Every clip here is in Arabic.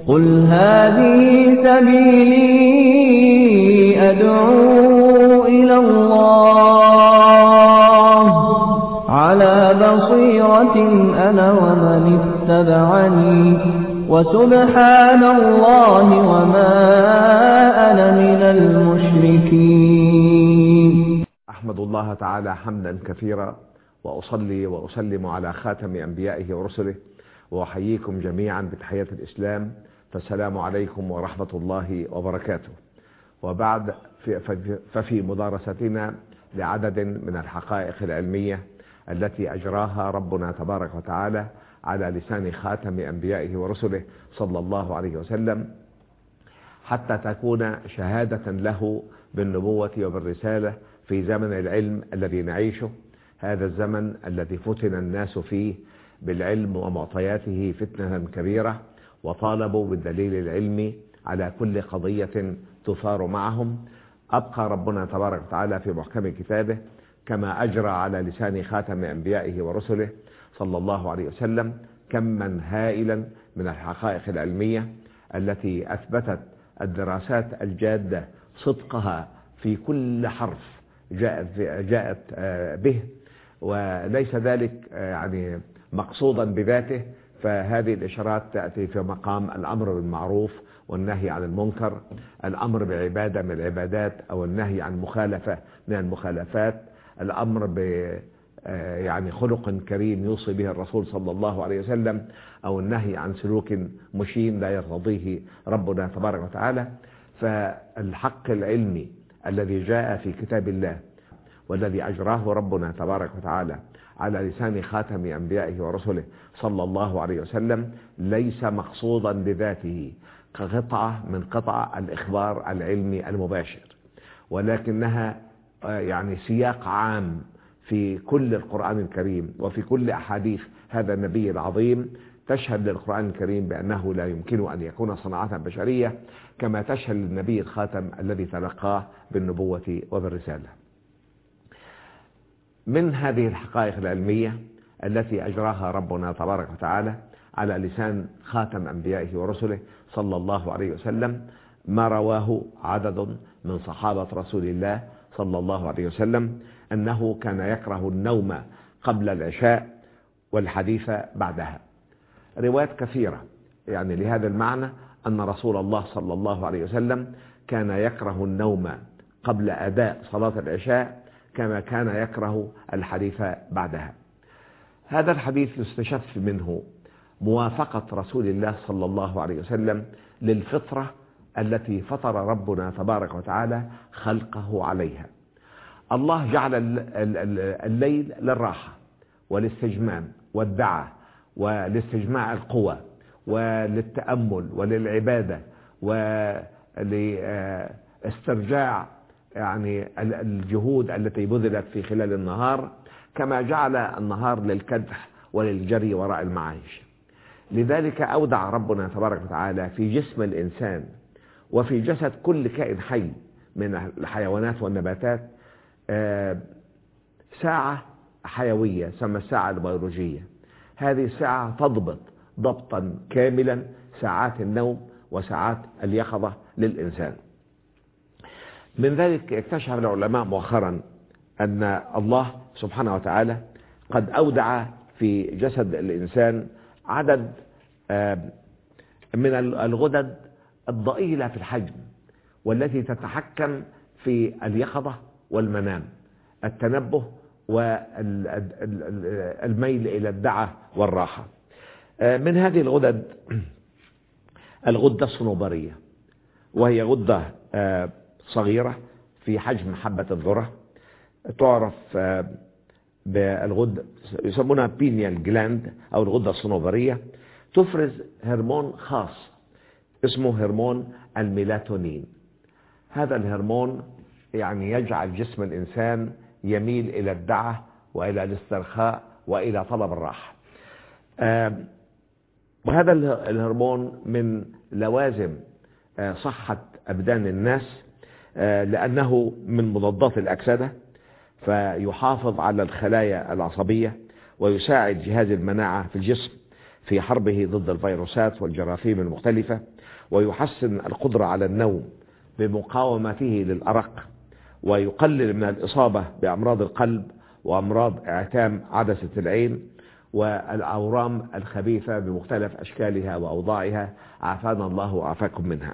قل هذه سبيلي أدعو إلى الله على بصيرة أنا ومن اتبعني وسبحان الله وما أنا من المشركين. أحمد الله تعالى حمدا كثيرا وأصلي وأسلم على خاتم أنبيائه ورسله وأحييكم جميعا بتحية الإسلام، فالسلام عليكم ورحمة الله وبركاته. وبعد ففي مدارستنا لعدد من الحقائق العلمية التي أجراها ربنا تبارك وتعالى على لسان خاتم أنبيائه ورسله صلى الله عليه وسلم، حتى تكون شهادة له بالنبوة وبالرسالة في زمن العلم الذي نعيشه، هذا الزمن الذي فتن الناس فيه بالعلم ومعطياته فتنة كبيرة، وطالبوا بالدليل العلمي على كل قضية تثار معهم. أبقى ربنا تبارك وتعالى في محكم كتابه كما أجرى على لسان خاتم أنبيائه ورسله صلى الله عليه وسلم كما هائلا من الحقائق العلمية التي أثبتت الدراسات الجادة صدقها في كل حرف جاءت به، وليس ذلك يعني مقصودا بذاته، فهذه الإشارات تأتي في مقام الأمر بالمعروف والنهي عن المنكر، الأمر بعبادة من العبادات أو النهي عن مخالفة من المخالفات، الأمر يعني خلق كريم يوصي به الرسول صلى الله عليه وسلم، أو النهي عن سلوك مشين لا يرتضيه ربنا تبارك وتعالى. فالحق العلمي الذي جاء في كتاب الله والذي أجراه ربنا تبارك وتعالى على لسان خاتم أنبيائه ورسله صلى الله عليه وسلم ليس مقصودا بذاته كقطعة من قطع الإخبار العلمي المباشر، ولكنها يعني سياق عام في كل القرآن الكريم وفي كل أحاديث هذا النبي العظيم، تشهد للقرآن الكريم بأنه لا يمكن أن يكون صناعة بشرية، كما تشهد للنبي الخاتم الذي تلقاه بالنبوة وبالرسالة. من هذه الحقائق العلمية التي أجراها ربنا تبارك وتعالى على لسان خاتم أنبيائه ورسله صلى الله عليه وسلم ما رواه عدد من صحابة رسول الله صلى الله عليه وسلم أنه كان يكره النوم قبل العشاء والحديث بعدها. روايات كثيرة يعني لهذا المعنى، أن رسول الله صلى الله عليه وسلم كان يكره النوم قبل أداء صلاة العشاء كما كان يكره الحديث بعدها. هذا الحديث يستشف منه موافقة رسول الله صلى الله عليه وسلم للفطرة التي فطر ربنا تبارك وتعالى خلقه عليها. الله جعل الليل للراحة والاستجمام والدعاء ولاستجماع القوى وللتأمل وللعبادة ولاسترجاع يعني الجهود التي بذلت في خلال النهار، كما جعل النهار للكدح وللجري وراء المعايش. لذلك أودع ربنا تبارك وتعالى في جسم الإنسان وفي جسد كل كائن حي من الحيوانات والنباتات ساعة حيوية تسمى الساعة البيولوجية. هذه الساعة تضبط ضبطا كاملا ساعات النوم وساعات اليقظة للإنسان. من ذلك اكتشف العلماء مؤخرا أن الله سبحانه وتعالى قد أودع في جسد الإنسان عدد من الغدد الضئيلة في الحجم والتي تتحكم في اليقظة والمنام، التنبه والميل إلى الدعة والراحة. من هذه الغدد الغدة الصنوبرية، وهي غدة صغيرة في حجم حبة الذرة، تعرف بالغدة يسمونها بينيال جلاند أو الغدة الصنوبرية، تفرز هرمون خاص اسمه هرمون الميلاتونين. هذا الهرمون يعني يجعل جسم الإنسان يميل إلى الدعة وإلى الاسترخاء وإلى طلب الراحة. وهذا الهرمون من لوازم صحة أبدان الناس، لأنه من مضادات الأكسدة، فيحافظ على الخلايا العصبية ويساعد جهاز المناعة في الجسم، في حربه ضد الفيروسات والجراثيم المختلفة، ويحسن القدرة على النوم بمقاومته للأرق، ويقلل من الإصابة بأمراض القلب وأمراض اعتام عدسة العين والأورام الخبيثة بمختلف أشكالها وأوضاعها، عافانا الله وعافاكم منها.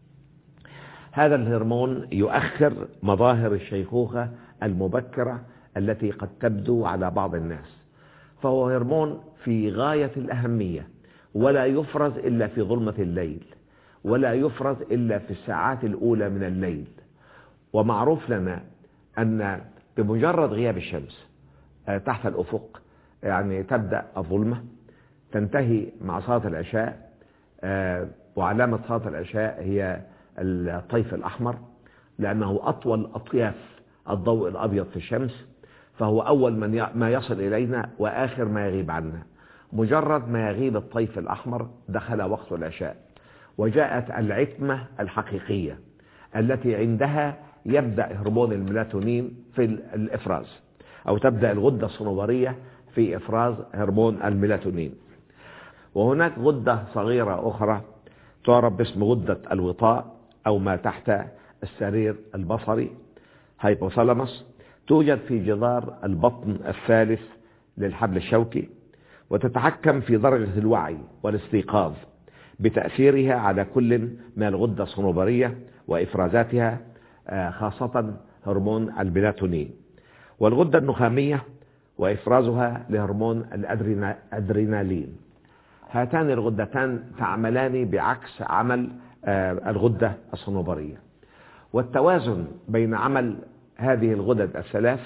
هذا الهرمون يؤخر مظاهر الشيخوخة المبكرة التي قد تبدو على بعض الناس، فهو هرمون في غاية الأهمية، ولا يفرز إلا في ظلمة الليل، ولا يفرز إلا في الساعات الأولى من الليل. ومعروف لنا أن بمجرد غياب الشمس تحت الأفق يعني تبدأ الظلمة، تنتهي مع صلاة العشاء، وعلامة صلاة العشاء هي الطيف الأحمر، لأنه أطول أطياف الضوء الأبيض في الشمس، فهو أول ما يصل إلينا وآخر ما يغيب عنا. مجرد ما يغيب الطيف الأحمر دخل وقت العشاء، وجاءت العتمة الحقيقية التي عندها يبدأ هرمون الميلاتونين في الإفراز، أو تبدأ الغدة الصنوبرية في إفراز هرمون الميلاتونين. وهناك غدة صغيرة أخرى تعرف باسم غدة الوطاء أو ما تحت السرير البصري، هايبوثالاموس، توجد في جدار البطن الثالث للحبل الشوكي، وتتحكم في درجة الوعي والاستيقاظ بتأثيرها على كل من الغدة الصنوبرية وإفرازاتها، خاصة هرمون الميلاتونين، والغدة النخامية وإفرازها لهرمون الأدرينالين. هاتان الغدتان تعملان بعكس عمل الغدة الصنوبرية، والتوازن بين عمل هذه الغدد الثلاث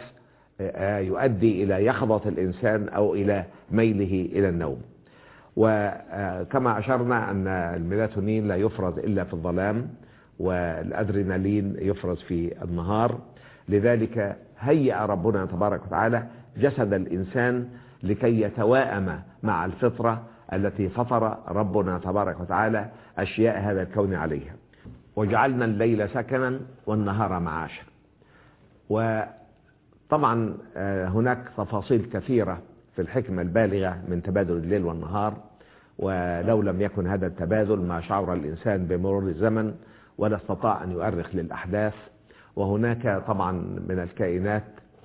يؤدي إلى يقظة الإنسان أو إلى ميله إلى النوم. وكما أشرنا أن الميلاتونين لا يفرز إلا في الظلام، والأدرينالين يفرز في النهار. لذلك هيأ ربنا تبارك وتعالى جسد الإنسان لكي يتواءم مع الفطرة التي فطر ربنا تبارك وتعالى أشياء هذا الكون عليها، وجعلنا الليل سكنا والنهار معاشا. وطبعا هناك تفاصيل كثيرة في الحكمة البالغة من تبادل الليل والنهار، ولو لم يكن هذا التبادل ما شعر الإنسان بمرور الزمن ولا استطاع أن يؤرخ للأحداث. وهناك طبعا من الكائنات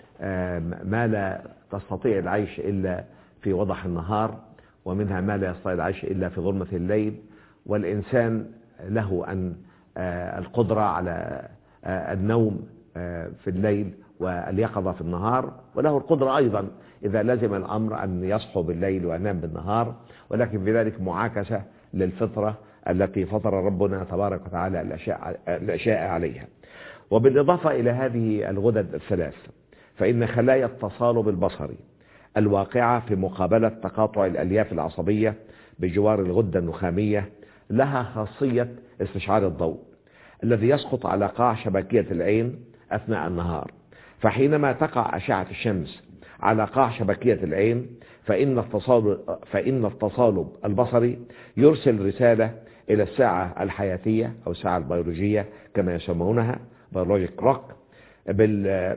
ما لا تستطيع العيش إلا في وضح النهار، ومنها ما لا يستطيع العيش إلا في ظلمة الليل، والإنسان له أن القدرة على النوم في الليل واليقظة في النهار، وله القدرة أيضا إذا لزم الأمر أن يصحو بالليل وينام بالنهار، ولكن في ذلك معاكسة للفطرة التي فطر ربنا تبارك وتعالى الأشياء عليها. وبالإضافة إلى هذه الغدد الثلاث، فإن خلايا التصالب البصري الواقعة في مقابلة تقاطع الألياف العصبية بجوار الغدة النخامية لها خاصية استشعار الضوء الذي يسقط على قاع شبكية العين أثناء النهار. فحينما تقع أشعة الشمس على قاع شبكية العين فإن التصالب البصري يرسل رسالة إلى الساعة الحياتية أو الساعة البيولوجية كما يسمونها بيولوجيك كلوك، بالساعة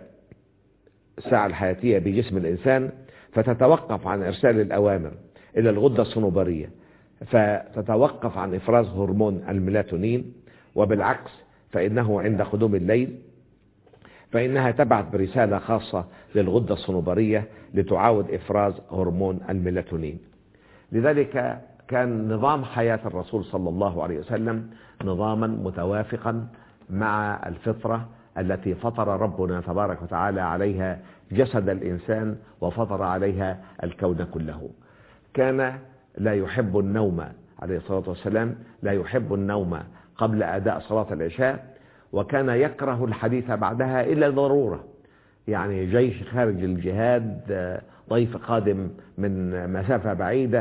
الحياتية بجسم الإنسان، فتتوقف عن إرسال الأوامر إلى الغدة الصنوبرية فتتوقف عن إفراز هرمون الميلاتونين، وبالعكس فإنه عند قدوم الليل فإنها تبعث برسالة خاصة للغدة الصنوبرية لتعاود إفراز هرمون الميلاتونين. لذلك كان نظام حياة الرسول صلى الله عليه وسلم نظاما متوافقا مع الفطرة التي فطر ربنا تبارك وتعالى عليها جسد الإنسان وفطر عليها الكون كله. كان لا يحب النوم عليه الصلاة والسلام، لا يحب النوم قبل أداء صلاة العشاء، وكان يكره الحديث بعدها إلا ضرورة، يعني جيش خارج الجهاد، ضيف قادم من مسافة بعيدة،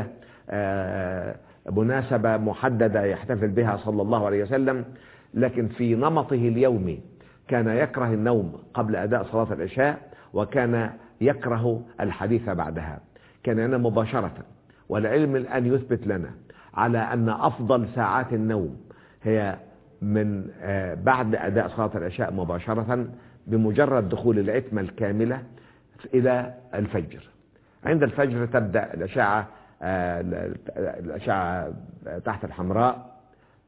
مناسبة محددة يحتفل بها صلى الله عليه وسلم. لكن في نمطه اليومي كان يكره النوم قبل أداء صلاة العشاء، وكان يكره الحديث بعدها، كان ينام مباشرة. والعلم الآن يثبت لنا على أن أفضل ساعات النوم هي من بعد أداء صلاة العشاء مباشرة، بمجرد دخول العتمة الكاملة إلى الفجر. عند الفجر تبدأ الأشعة الأشعة تحت الحمراء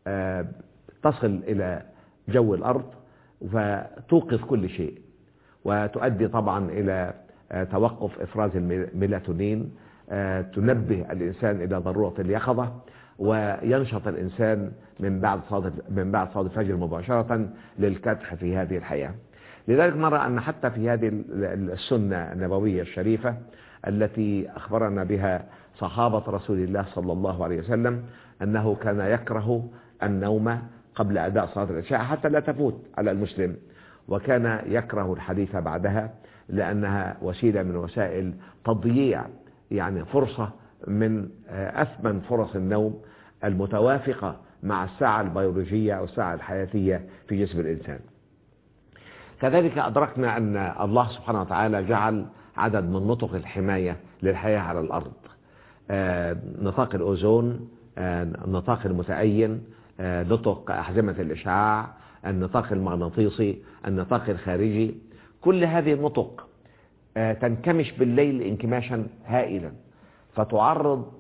تصل إلى جو الأرض فتوقظ كل شيء، وتؤدي طبعا إلى توقف إفراز الميلاتونين، تنبه الإنسان إلى ضرورة اليقظة، وينشط الإنسان من بعد صلاة الفجر مباشرة للكدح في هذه الحياة. لذلك نرى أن حتى في هذه السنة النبوية الشريفة التي أخبرنا بها صحابة رسول الله صلى الله عليه وسلم أنه كان يكره النوم قبل أداء صلاة العشاء حتى لا تفوت على المسلم، وكان يكره الحديث بعدها لأنها وسيلة من وسائل تضييع يعني فرصة من أثمن فرص النوم المتوافقة مع الساعة البيولوجية أو الساعة الحياتية في جسم الإنسان. كذلك أدركنا أن الله سبحانه وتعالى جعل عدد من نطق الحماية للحياة على الأرض، نطاق الأوزون، النطاق المتأين، نطق أحزمة الإشعاع، النطاق المغناطيسي، النطاق الخارجي. كل هذه النطق تنكمش بالليل انكماشا هائلا، فتعرض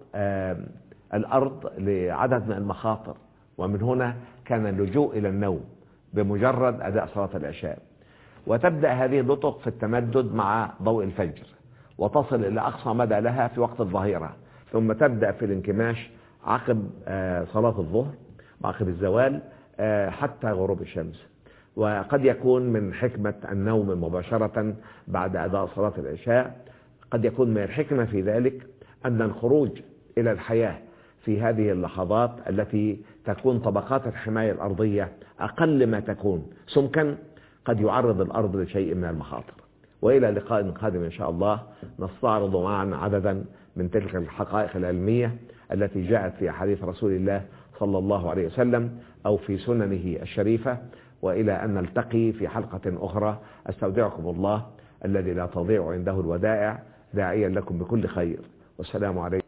الأرض لعدد من المخاطر، ومن هنا كان اللجوء إلى النوم بمجرد أداء صلاة العشاء. وتبدأ هذه النطق في التمدد مع ضوء الفجر، وتصل إلى أقصى مدى لها في وقت الظهيرة، ثم تبدأ في الانكماش عقب صلاة الظهر وعقب الزوال حتى غروب الشمس. وقد يكون من حكمة النوم مباشرة بعد أداء صلاة العشاء، قد يكون من الحكمة في ذلك أن الخروج إلى الحياة في هذه اللحظات التي تكون طبقات الحماية الأرضية أقل ما تكون سمكا قد يعرض الأرض لشيء من المخاطر. وإلى لقاء قادم إن شاء الله نستعرض معا عددا من تلك الحقائق العلمية التي جاءت في حديث رسول الله صلى الله عليه وسلم أو في سننه الشريفة. وإلى أن نلتقي في حلقة أخرى، أستودعكم الله الذي لا تضيع عنده الودائع، داعيا لكم بكل خير، والسلام عليكم.